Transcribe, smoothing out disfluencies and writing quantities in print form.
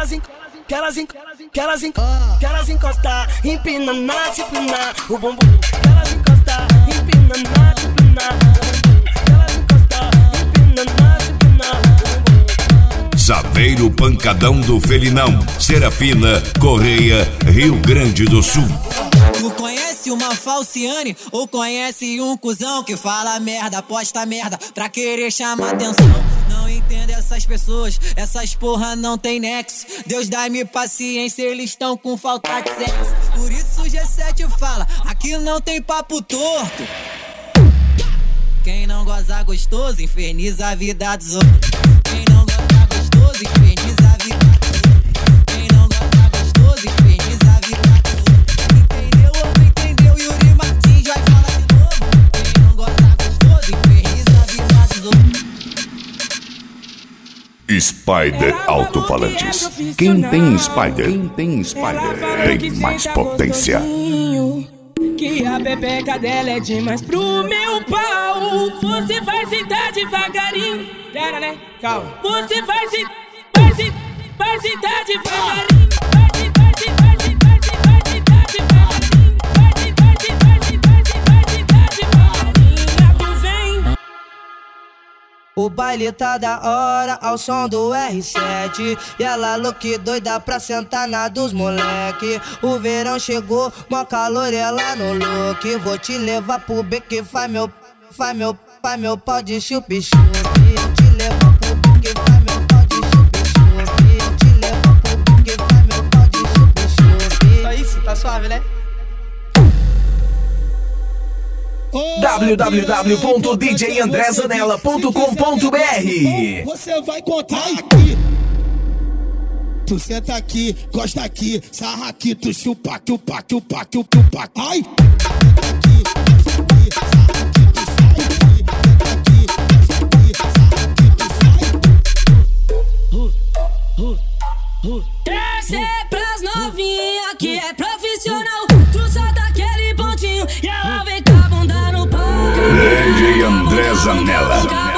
elas encostar, empina na disciplina, o bumbum. Que elas encostar, empina na disciplina, o bumbum. Que elas encostar, empina na disciplina, o bumbum. Saveiro Pancadão do Felinão, Serafina, Correia, Rio Grande do Sul. Tu conhece uma falciane ou conhece um cuzão que fala merda, posta merda pra querer chamar atenção? Não entendo essas pessoas, essas porra não tem nexo. Deus dá-me paciência, eles tão com falta de sexo. Por isso o G7 fala, aqui não tem papo torto. Quem não goza gostoso, inferniza a vida dos outros. Quem não goza gostoso, inferniza a vida dos outros. Quem não goza gostoso, inferniza a vida dos outros. Entendeu ou não entendeu? Yuri Martins vai falar de novo. Quem não goza gostoso, inferniza a vida dos outros. Spider Alto-Falantes. Quem tem Spider, tem mais potência. Que a pepeca dela é demais pro meu pau. Você vai sentar devagarinho. Pera, né? Calma. Você vai sentar devagarinho. Vai sentar devagarinho. O baile tá da hora ao som do R7. E ela louca doida pra sentar na dos moleque. O verão chegou, mó calor ela no look. Vou te levar pro beque, faz meu pau de chup-chup. Te levar pro beque, faz meu pau de chup-chup. Te levar pro beque, faz meu pau de chup-chup. Só isso, tá suave, né? www.djandrezanella.com.br. Você vai contar aqui. Tu senta aqui, gosta aqui, sarra aqui, tu chupa, chupa, chupa, chupa, chupa. Ai! Essa é pras novinha que é profissional. Tu solta aquele pontinho e ela vem com a bunda no pau. DJ André Zanella.